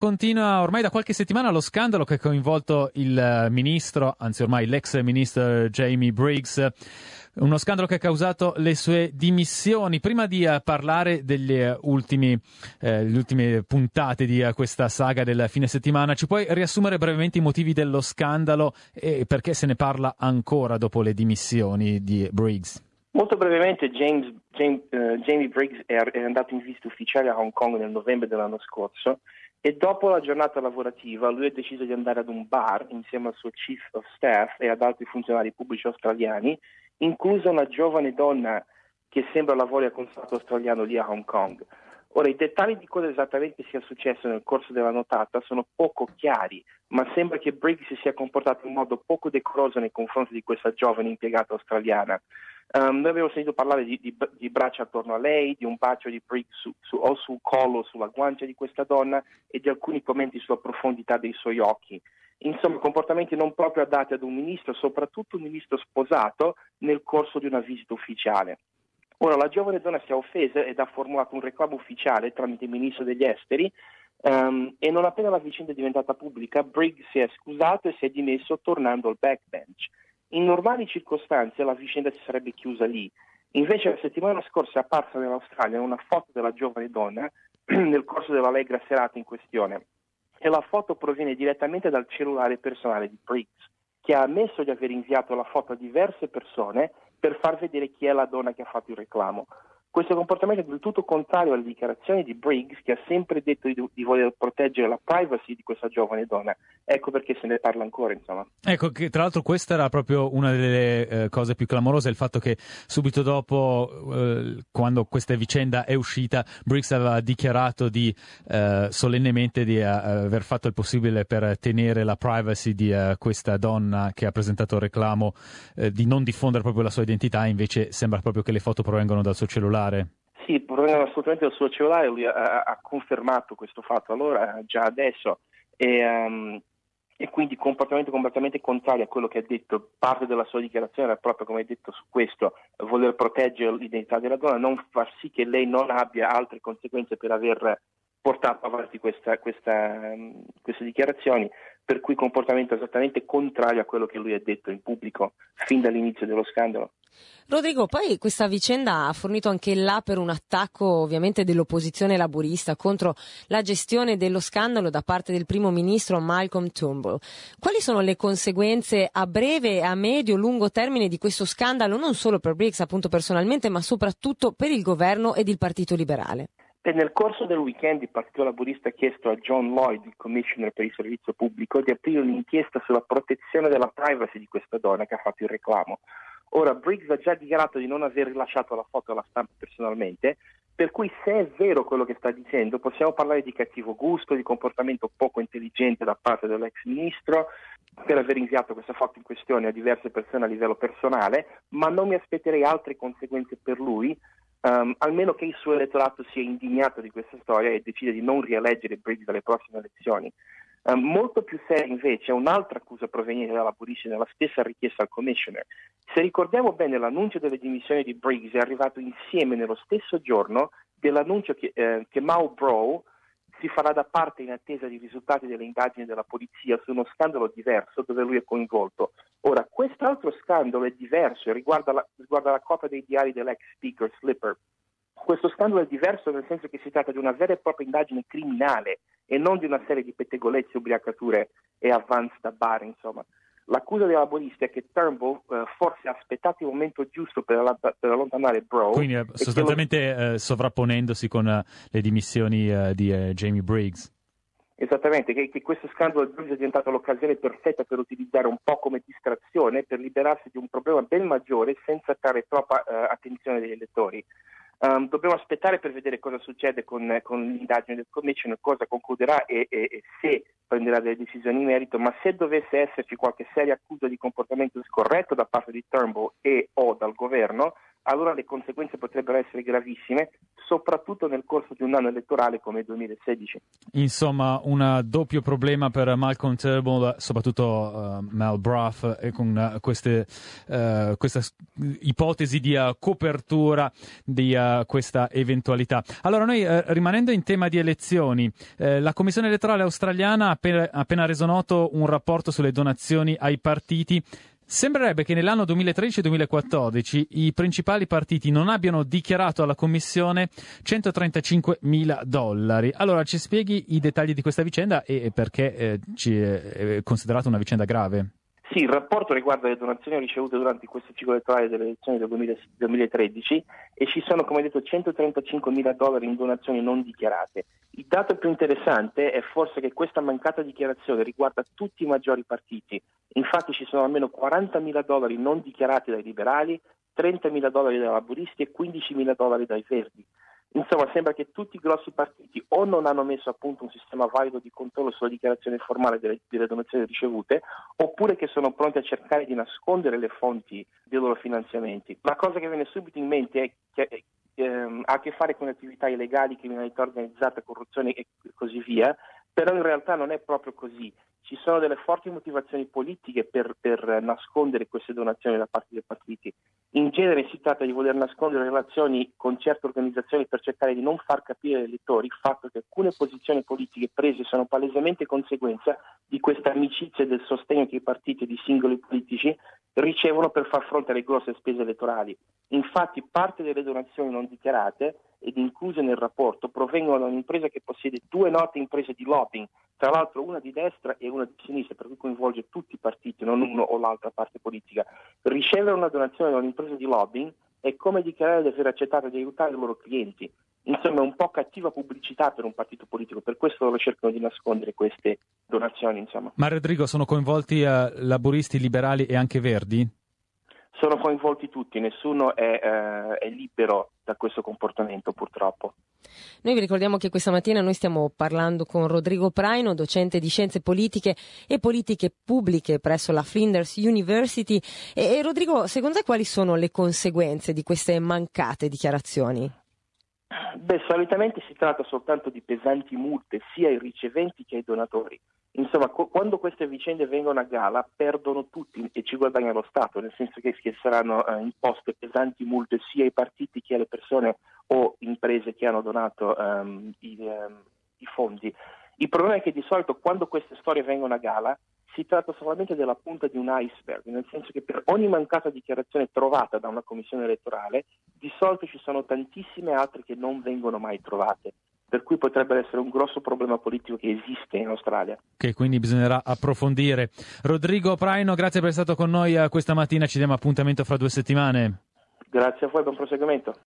Continua ormai da qualche settimana lo scandalo che ha coinvolto il ministro, anzi ormai l'ex ministro Jamie Briggs, uno scandalo che ha causato le sue dimissioni. Prima di parlare delle ultime puntate di questa saga del fine settimana, ci puoi riassumere brevemente i motivi dello scandalo e perché se ne parla ancora dopo le dimissioni di Briggs? Molto brevemente, Jamie Briggs è andato in visita ufficiale a Hong Kong nel novembre dell'anno scorso e dopo la giornata lavorativa lui ha deciso di andare ad un bar insieme al suo chief of staff e ad altri funzionari pubblici australiani, inclusa una giovane donna che sembra lavori al consolato australiano lì a Hong Kong. Ora, i dettagli di cosa esattamente sia successo nel corso della nottata sono poco chiari, ma sembra che Briggs si sia comportato in modo poco decoroso nei confronti di questa giovane impiegata australiana. Noi abbiamo sentito parlare di braccia attorno a lei, di un bacio di Briggs o sul collo o sulla guancia di questa donna e di alcuni commenti sulla profondità dei suoi occhi. Insomma, comportamenti non proprio adatti ad un ministro, soprattutto un ministro sposato, nel corso di una visita ufficiale. Ora, la giovane donna si è offesa ed ha formulato un reclamo ufficiale tramite il ministro degli esteri e non appena la vicenda è diventata pubblica, Briggs si è scusato e si è dimesso tornando al backbench. In normali circostanze la vicenda si sarebbe chiusa lì, invece la settimana scorsa è apparsa nell'Australia una foto della giovane donna nel corso dell'allegra serata in questione e la foto proviene direttamente dal cellulare personale di Briggs, che ha ammesso di aver inviato la foto a diverse persone per far vedere chi è la donna che ha fatto il reclamo. Questo comportamento è del tutto contrario alle dichiarazioni di Briggs, che ha sempre detto di voler proteggere la privacy di questa giovane donna. Ecco perché se ne parla ancora, insomma. Ecco, che tra l'altro questa era proprio una delle cose più clamorose, il fatto che subito dopo, quando questa vicenda è uscita, Briggs aveva dichiarato solennemente di aver fatto il possibile per tenere la privacy di questa donna che ha presentato il reclamo, di non diffondere proprio la sua identità, invece sembra proprio che le foto provengano dal suo cellulare. Sì, provengono assolutamente dal suo cellulare, lui ha confermato questo fatto allora, già adesso, e quindi comportamento completamente contrario a quello che ha detto. Parte della sua dichiarazione era proprio, come hai detto, su questo, voler proteggere l'identità della donna, non far sì che lei non abbia altre conseguenze per aver portato avanti queste dichiarazioni, per cui comportamento esattamente contrario a quello che lui ha detto in pubblico fin dall'inizio dello scandalo. Rodrigo, poi questa vicenda ha fornito anche là per un attacco ovviamente dell'opposizione laburista contro la gestione dello scandalo da parte del primo ministro Malcolm Turnbull. Quali sono le conseguenze a breve, a medio, lungo termine di questo scandalo, non solo per Briggs appunto personalmente, ma soprattutto per il governo ed il Partito Liberale? E nel corso del weekend il Partito Laburista ha chiesto a John Lloyd, il commissioner per il servizio pubblico, di aprire un'inchiesta sulla protezione della privacy di questa donna che ha fatto il reclamo. Ora, Briggs ha già dichiarato di non aver rilasciato la foto alla stampa personalmente, per cui se è vero quello che sta dicendo possiamo parlare di cattivo gusto, di comportamento poco intelligente da parte dell'ex ministro per aver inviato questa foto in questione a diverse persone a livello personale, ma non mi aspetterei altre conseguenze per lui, almeno che il suo elettorato sia indignato di questa storia e decide di non rieleggere Briggs alle prossime elezioni. Molto più seria invece è un'altra accusa proveniente dalla Laburista nella stessa richiesta al commissioner. Se ricordiamo bene, l'annuncio delle dimissioni di Briggs è arrivato insieme nello stesso giorno dell'annuncio che Mao Brow si farà da parte in attesa di risultati delle indagini della polizia su uno scandalo diverso dove lui è coinvolto. Ora, quest'altro scandalo è diverso e riguarda la copia dei diari dell'ex speaker Slipper. Questo scandalo è diverso nel senso che si tratta di una vera e propria indagine criminale e non di una serie di pettegolezzi, ubriacature e avanzi da bar, insomma. L'accusa dei laburisti è che Turnbull forse ha aspettato il momento giusto per allontanare Brow. Quindi sostanzialmente sovrapponendosi con le dimissioni di Jamie Briggs. Esattamente, che questo scandalo di Briggs è diventato l'occasione perfetta per utilizzare un po' come distrazione per liberarsi di un problema ben maggiore senza dare troppa attenzione degli elettori. Dobbiamo aspettare per vedere cosa succede con l'indagine del commissioner, cosa concluderà e se prenderà delle decisioni in merito, ma se dovesse esserci qualche seria accusa di comportamento scorretto da parte di Turnbull e o dal governo, allora le conseguenze potrebbero essere gravissime, soprattutto nel corso di un anno elettorale come il 2016. Insomma, un doppio problema per Malcolm Turnbull, soprattutto Mel Bruff, e con questa ipotesi di copertura di questa eventualità. Allora, noi rimanendo in tema di elezioni, la Commissione elettorale australiana ha appena reso noto un rapporto sulle donazioni ai partiti. Sembrerebbe che nell'anno 2013-2014 i principali partiti non abbiano dichiarato alla Commissione $135.000. Allora, ci spieghi i dettagli di questa vicenda e perché è considerata una vicenda grave? Sì, il rapporto riguarda le donazioni ricevute durante questo ciclo elettorale delle elezioni del 2013 e ci sono, come detto, $135.000 in donazioni non dichiarate. Il dato più interessante è forse che questa mancata dichiarazione riguarda tutti i maggiori partiti. Infatti ci sono almeno $40.000 non dichiarati dai liberali, $30.000 dai laburisti e $15.000 dai verdi. Insomma, sembra che tutti i grossi partiti o non hanno messo a punto un sistema valido di controllo sulla dichiarazione formale delle donazioni ricevute, oppure che sono pronti a cercare di nascondere le fonti dei loro finanziamenti. La cosa che viene subito in mente è che ha a che fare con attività illegali, criminalità organizzata, corruzione e così via, però in realtà non è proprio così. Ci sono delle forti motivazioni politiche per nascondere queste donazioni da parte dei partiti. In genere si tratta di voler nascondere relazioni con certe organizzazioni per cercare di non far capire ai elettori il fatto che alcune posizioni politiche prese sono palesemente conseguenza di questa amicizia e del sostegno che i partiti di singoli politici ricevono per far fronte alle grosse spese elettorali. Infatti parte delle donazioni non dichiarate ed incluse nel rapporto provengono da un'impresa che possiede 2 note imprese di lobbying, tra l'altro una di destra e una di sinistra, per cui coinvolge tutti i partiti, non uno o l'altra parte politica. Ricevere una donazione da un'impresa di lobbying è come dichiarare di aver accettato di aiutare i loro clienti. Insomma, è un po' cattiva pubblicità per un partito politico, per questo loro cercano di nascondere queste donazioni. Insomma. Ma Rodrigo, sono coinvolti laburisti, liberali e anche verdi? Sono coinvolti tutti, nessuno è libero da questo comportamento, purtroppo. Noi vi ricordiamo che questa mattina noi stiamo parlando con Rodrigo Praino, docente di scienze politiche e politiche pubbliche presso la Flinders University. E Rodrigo, secondo te quali sono le conseguenze di queste mancate dichiarazioni? Beh, solitamente si tratta soltanto di pesanti multe sia ai riceventi che ai donatori. Insomma, quando queste vicende vengono a gala perdono tutti e ci guadagna lo Stato, nel senso che saranno imposte pesanti multe sia ai partiti che alle persone o imprese che hanno donato i fondi. Il problema è che di solito quando queste storie vengono a gala si tratta solamente della punta di un iceberg, nel senso che per ogni mancata dichiarazione trovata da una commissione elettorale di solito ci sono tantissime altre che non vengono mai trovate. Per cui potrebbe essere un grosso problema politico che esiste in Australia. Che quindi bisognerà approfondire. Rodrigo Praino, grazie per essere stato con noi questa mattina, ci diamo appuntamento fra 2 settimane. Grazie a voi, buon proseguimento.